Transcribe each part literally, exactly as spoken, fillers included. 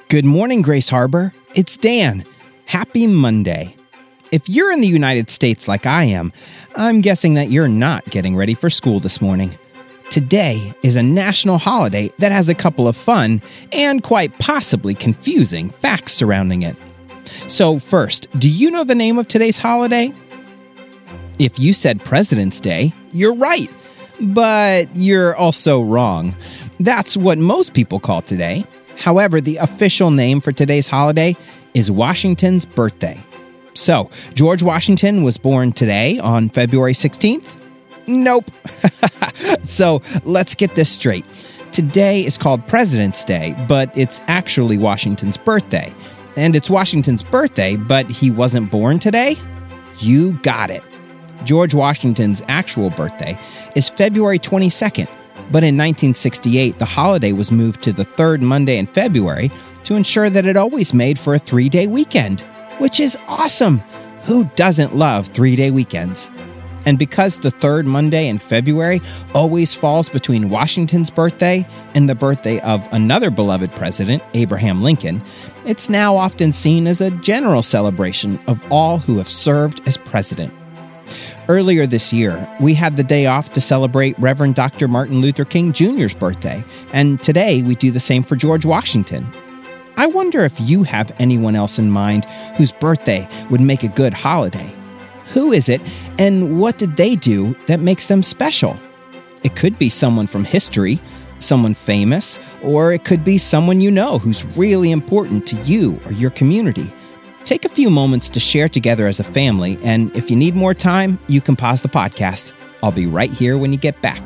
Good morning, Grace Harbor. It's Dan. Happy Monday. If you're in the United States like I am, I'm guessing that you're not getting ready for school this morning. Today is a national holiday that has a couple of fun and quite possibly confusing facts surrounding it. So first, do you know the name of today's holiday? If you said President's Day, you're right, but you're also wrong. That's what most people call today. However, the official name for today's holiday is Washington's birthday. So, George Washington was born today on February sixteenth? Nope. So, let's get this straight. Today is called President's Day, but it's actually Washington's birthday. And it's Washington's birthday, but he wasn't born today? You got it. George Washington's actual birthday is February twenty-second. But in nineteen sixty-eight, the holiday was moved to the third Monday in February to ensure that it always made for a three-day weekend, which is awesome. Who doesn't love three-day weekends? And because the third Monday in February always falls between Washington's birthday and the birthday of another beloved president, Abraham Lincoln, it's now often seen as a general celebration of all who have served as president. Earlier this year, we had the day off to celebrate Reverend Doctor Martin Luther King Junior's birthday, and today we do the same for George Washington. I wonder if you have anyone else in mind whose birthday would make a good holiday. Who is it, and what did they do that makes them special? It could be someone from history, someone famous, or it could be someone you know who's really important to you or your community. Take a few moments to share together as a family, and if you need more time, you can pause the podcast. I'll be right here when you get back.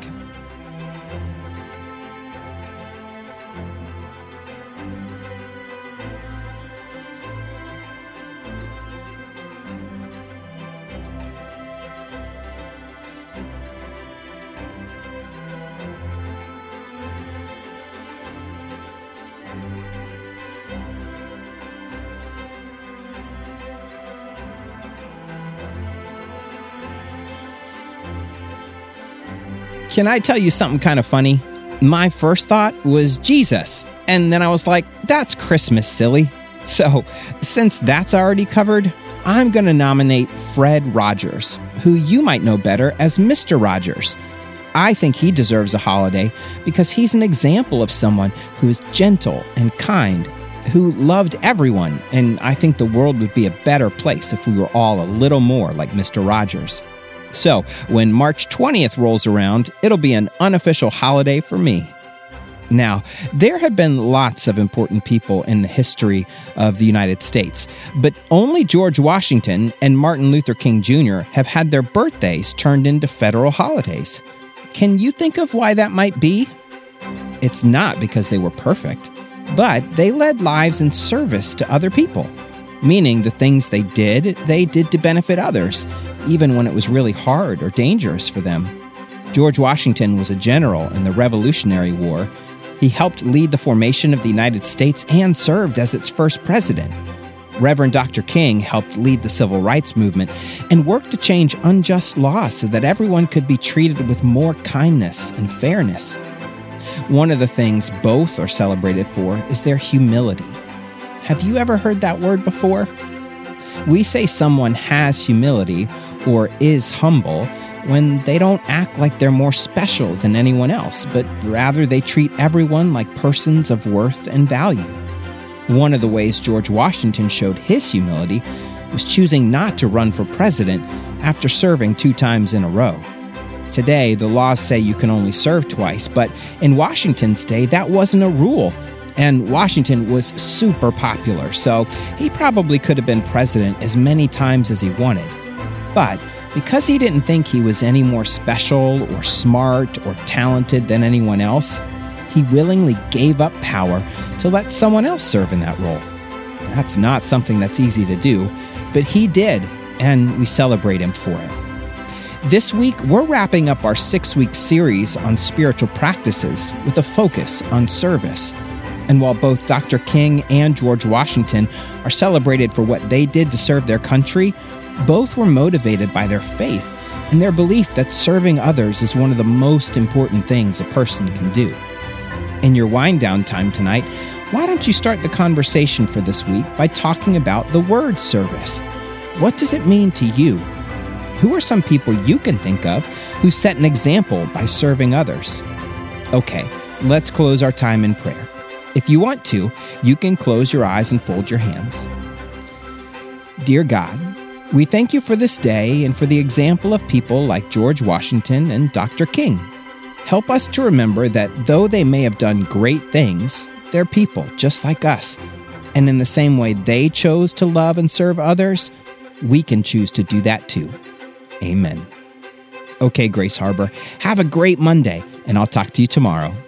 Can I tell you something kind of funny? My first thought was Jesus, and then I was like, that's Christmas, silly. So, since that's already covered, I'm going to nominate Fred Rogers, who you might know better as Mister Rogers. I think he deserves a holiday because he's an example of someone who is gentle and kind, who loved everyone, and I think the world would be a better place if we were all a little more like Mister Rogers. So, when March twentieth rolls around, it'll be an unofficial holiday for me. Now, there have been lots of important people in the history of the United States, but only George Washington and Martin Luther King Junior have had their birthdays turned into federal holidays. Can you think of why that might be? It's not because they were perfect, but they led lives in service to other people. Meaning the things they did, they did to benefit others, even when it was really hard or dangerous for them. George Washington was a general in the Revolutionary War. He helped lead the formation of the United States and served as its first president. Reverend Doctor King helped lead the Civil Rights Movement and worked to change unjust laws so that everyone could be treated with more kindness and fairness. One of the things both are celebrated for is their humility. Have you ever heard that word before? We say someone has humility or is humble when they don't act like they're more special than anyone else, but rather they treat everyone like persons of worth and value. One of the ways George Washington showed his humility was choosing not to run for president after serving two times in a row. Today, the laws say you can only serve twice, but in Washington's day, that wasn't a rule. And Washington was super popular, so he probably could have been president as many times as he wanted. But because he didn't think he was any more special or smart or talented than anyone else, he willingly gave up power to let someone else serve in that role. That's not something that's easy to do, but he did, and we celebrate him for it. This week, we're wrapping up our six-week series on spiritual practices with a focus on service. And while both Doctor King and George Washington are celebrated for what they did to serve their country, both were motivated by their faith and their belief that serving others is one of the most important things a person can do. In your wind-down time tonight, why don't you start the conversation for this week by talking about the word service? What does it mean to you? Who are some people you can think of who set an example by serving others? Okay, let's close our time in prayer. If you want to, you can close your eyes and fold your hands. Dear God, we thank you for this day and for the example of people like George Washington and Doctor King. Help us to remember that though they may have done great things, they're people just like us. And in the same way they chose to love and serve others, we can choose to do that too. Amen. Okay, Grace Harbor, have a great Monday, and I'll talk to you tomorrow.